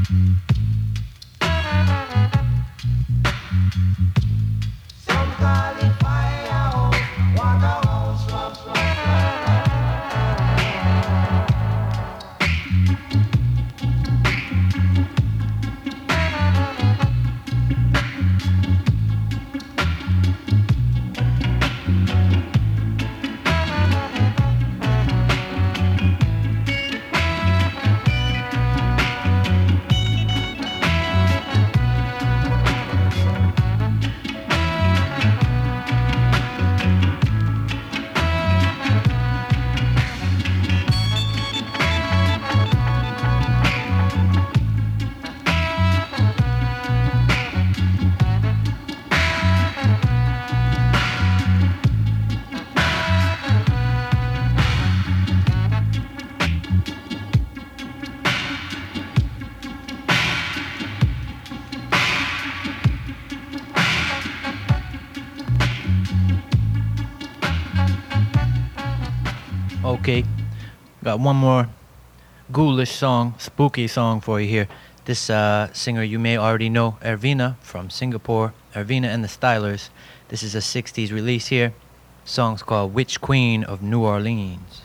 Okay, got one more ghoulish song, spooky song for you here. This singer you may already know, Ervina from Singapore, Ervina and the Stylers. This is a 60s release here. Song's called Witch Queen of New Orleans.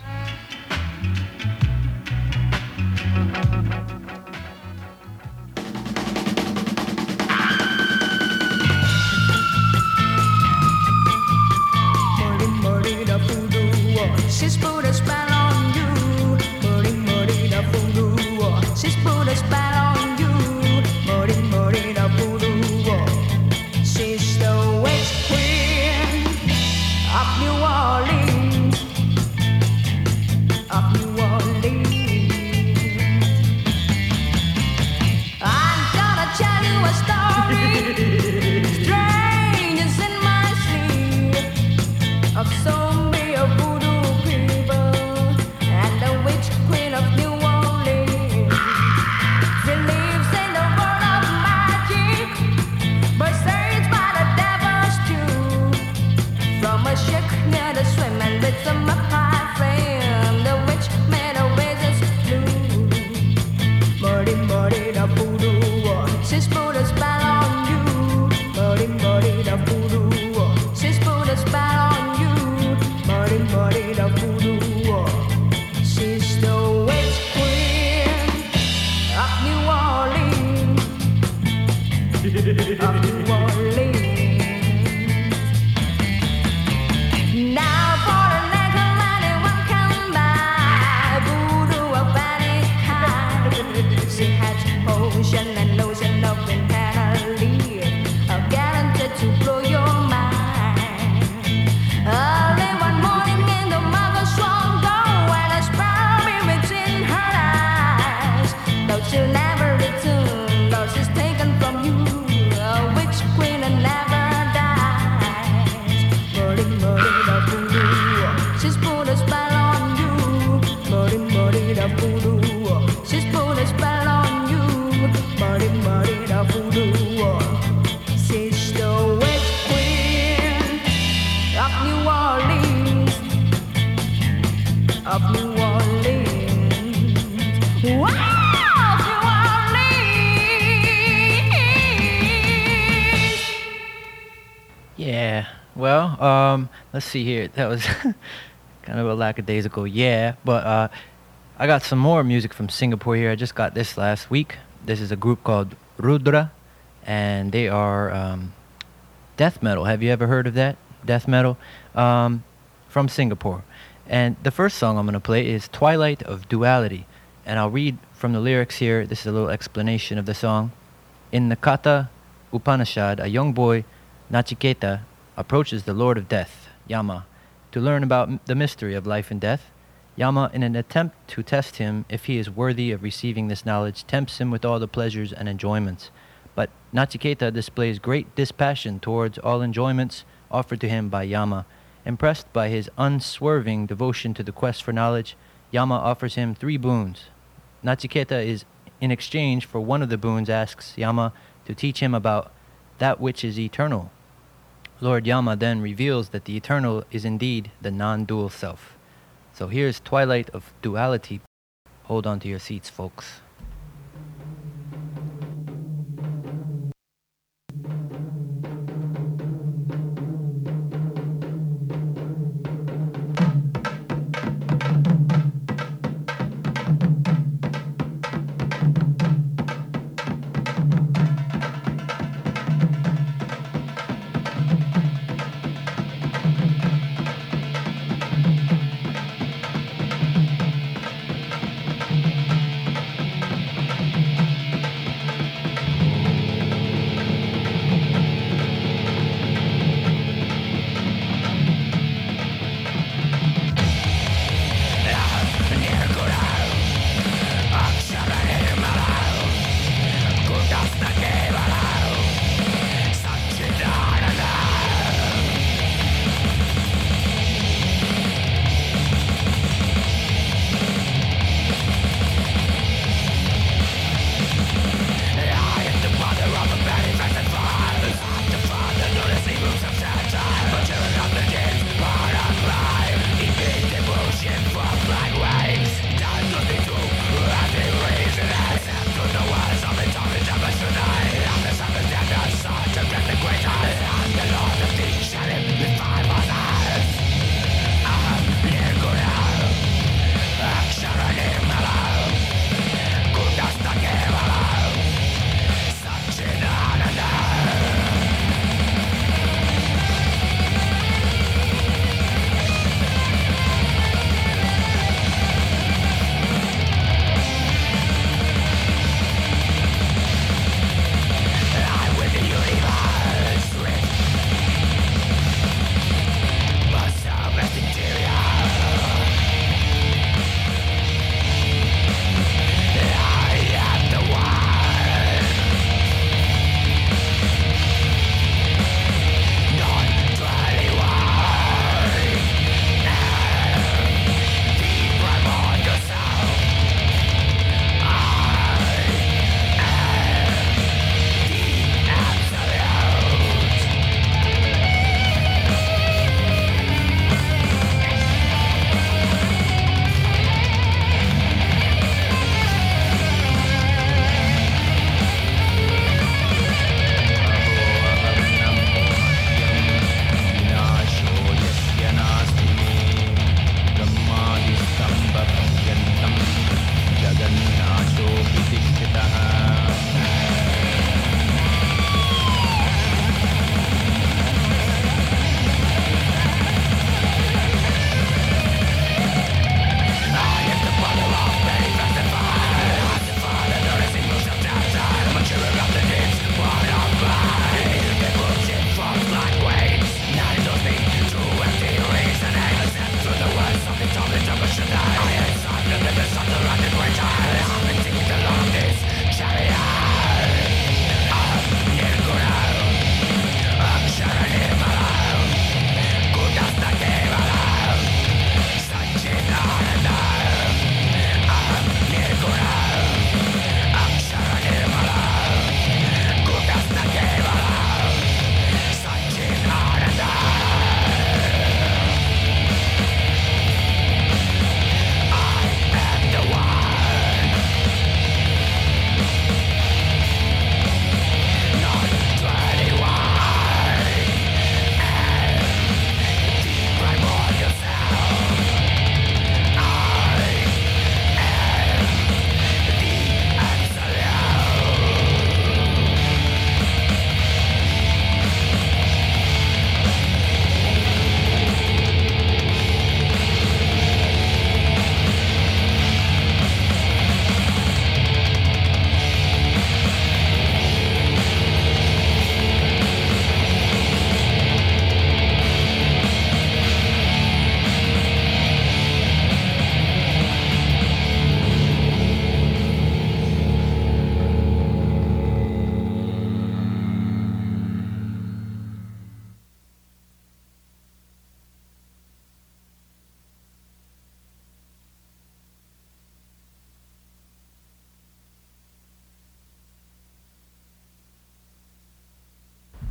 She's put a spell on you, Marina voodoo. She's put a spell on you, Marina voodoo. She's the witch queen of New Orleans, of New Orleans. I'm gonna tell you a story, strange is in my sleep, of zombie of voodoo. Let's see here. That was kind of a lackadaisical, yeah. But I got some more music from Singapore here. I just got this last week. This is a group called Rudra, and they are death metal. Have you ever heard of that? Death metal from Singapore. And the first song I'm going to play is Twilight of Duality. And I'll read from the lyrics here. This is a little explanation of the song. In the Katha Upanishad, a young boy, Nachiketa, approaches the Lord of Death, Yama, to learn about the mystery of life and death. Yama, in an attempt to test him if he is worthy of receiving this knowledge, tempts him with all the pleasures and enjoyments. But Nachiketa displays great dispassion towards all enjoyments offered to him by Yama. Impressed by his unswerving devotion to the quest for knowledge, Yama offers him 3 boons. Nachiketa is, in exchange for one of the boons, asks Yama to teach him about that which is eternal. Lord Yama then reveals that the eternal is indeed the non-dual self. So here's Twilight of Duality. Hold on to your seats, folks.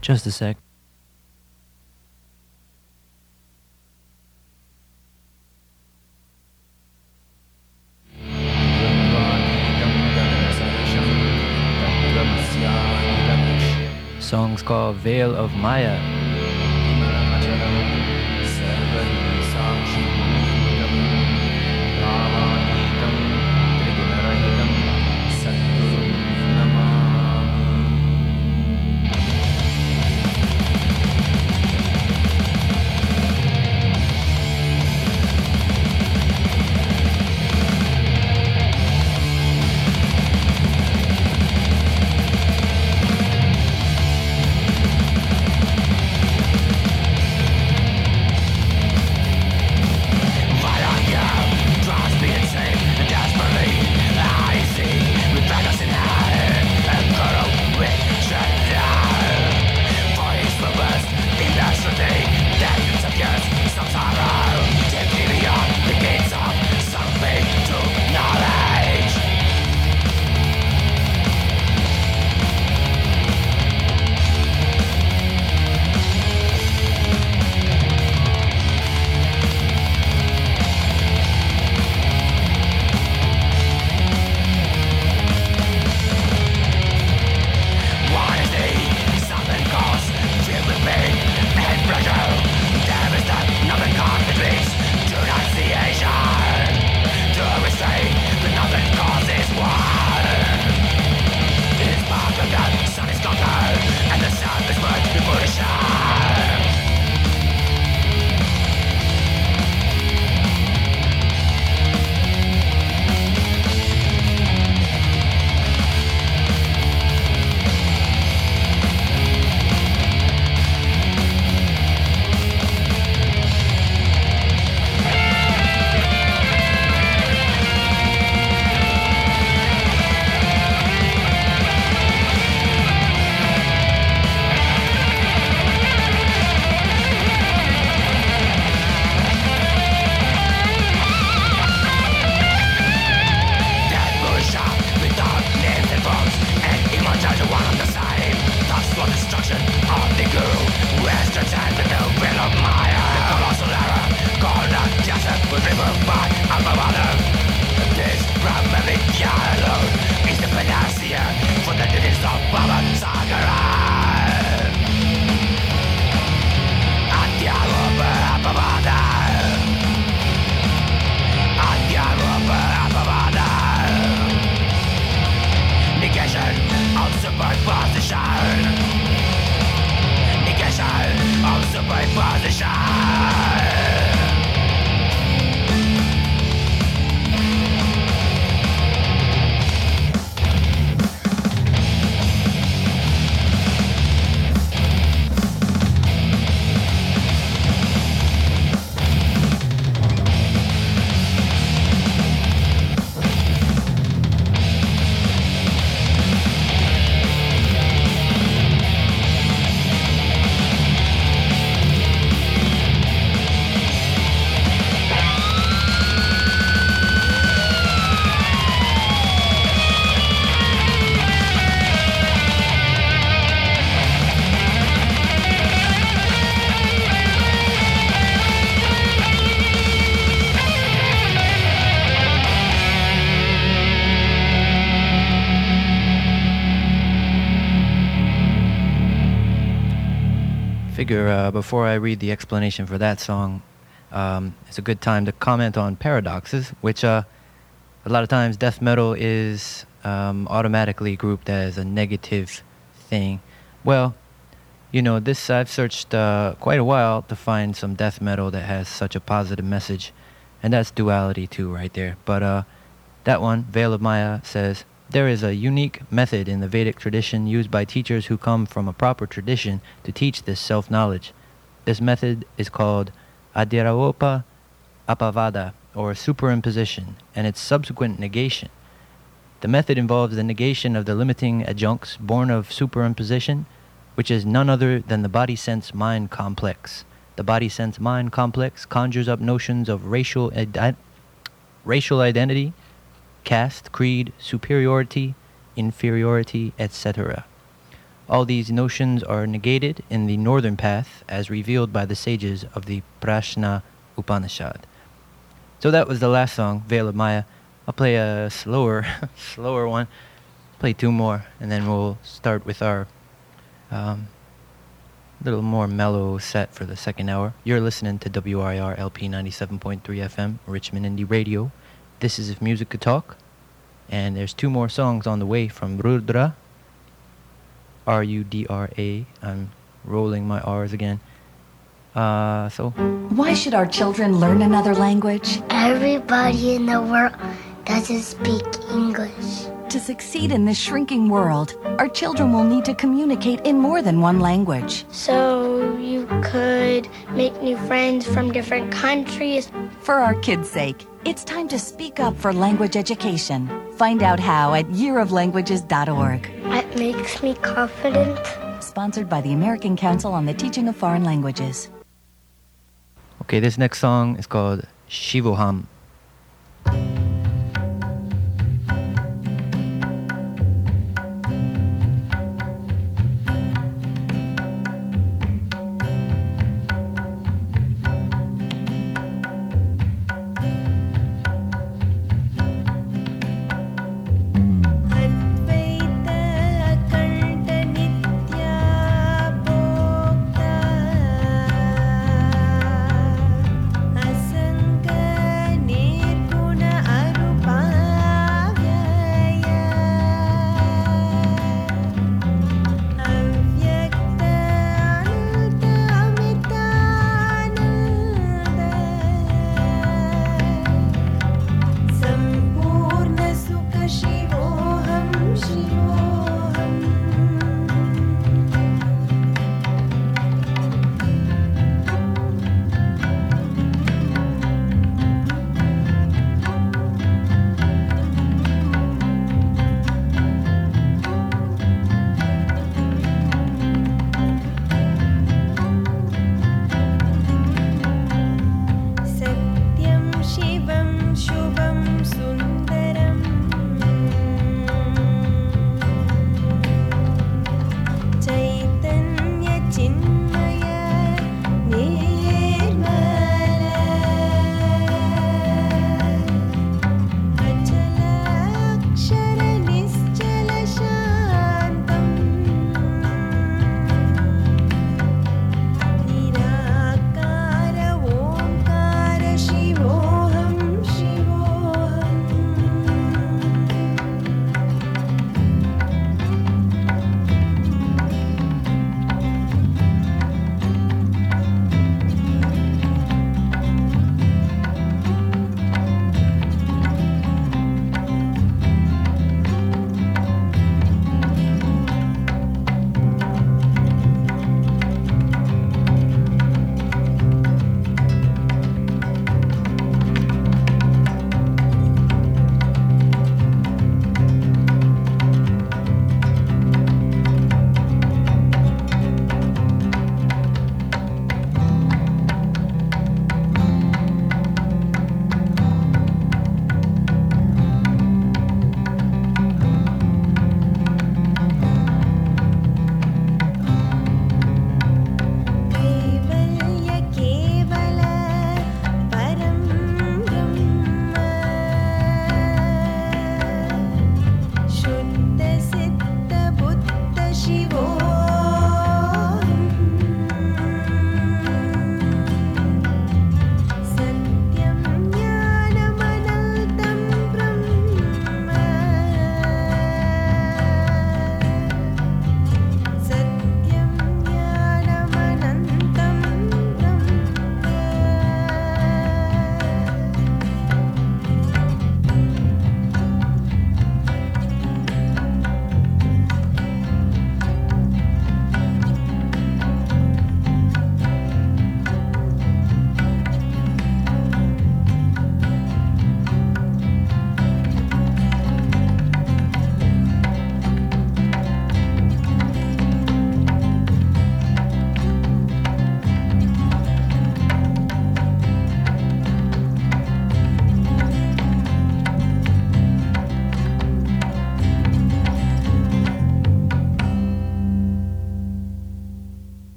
Just a sec. Song's called Veil of Maya. Figure before I read the explanation for that song, it's a good time to comment on paradoxes, which a lot of times death metal is automatically grouped as a negative thing. Well, you know, this I've searched quite a while to find some death metal that has such a positive message, and that's Duality too, right there. But that one, Veil of Maya, says, there is a unique method in the Vedic tradition used by teachers who come from a proper tradition to teach this self-knowledge. This method is called Adhiraropa Apavada, or superimposition, and its subsequent negation. The method involves the negation of the limiting adjuncts born of superimposition, which is none other than the body-sense-mind complex. The body-sense-mind complex conjures up notions of racial identity, caste, creed, superiority, inferiority, etc. All these notions are negated in the northern path as revealed by the sages of the Prashna Upanishad. So that was the last song, Veil of Maya. I'll play a slower, slower one. Play two more, and then we'll start with our little more mellow set for the second hour. You're listening to WRIR LP 97.3 FM, Richmond Indie Radio. This is If Music Could Talk, and there's two more songs on the way from Rudra, R-U-D-R-A. I'm rolling my R's again. Why should our children learn another language? Everybody in the world doesn't speak English. To succeed in this shrinking world, our children will need to communicate in more than one language. So you could make new friends from different countries. For our kids' sake, it's time to speak up for language education. Find out how at yearoflanguages.org. That makes me confident. Sponsored by the American Council on the Teaching of Foreign Languages. Okay, this next song is called Shivoham. Asanga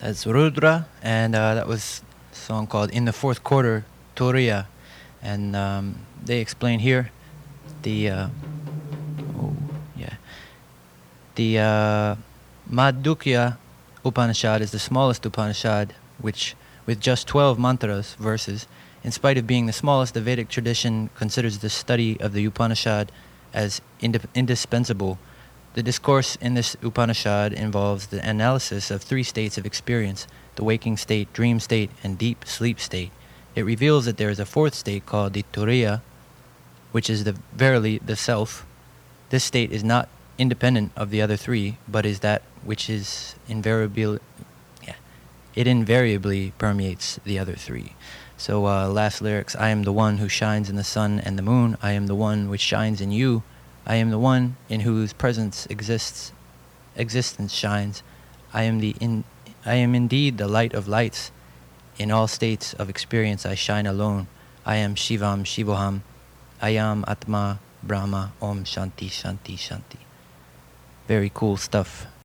That's Rudra, and that was a song called In the Fourth Quarter, Turiya. And they explain here the, the Madhukya Upanishad is the smallest Upanishad, which, with just 12 mantras, verses, in spite of being the smallest, the Vedic tradition considers the study of the Upanishad as indispensable. The discourse in this Upanishad involves the analysis of three states of experience: the waking state, dream state, and deep sleep state. It reveals that there is a fourth state called the Turiya, which is verily the self. This state is not independent of the other three, but is that which is invariably permeates the other three. So last lyrics: I am the one who shines in the sun and the moon. I am the one which shines in you. I am the one in whose presence existence shines. I am indeed the light of lights. In all states of experience I shine alone. I am Shivam Shivoham. I am Atma Brahma. Om Shanti Shanti Shanti. Very cool stuff.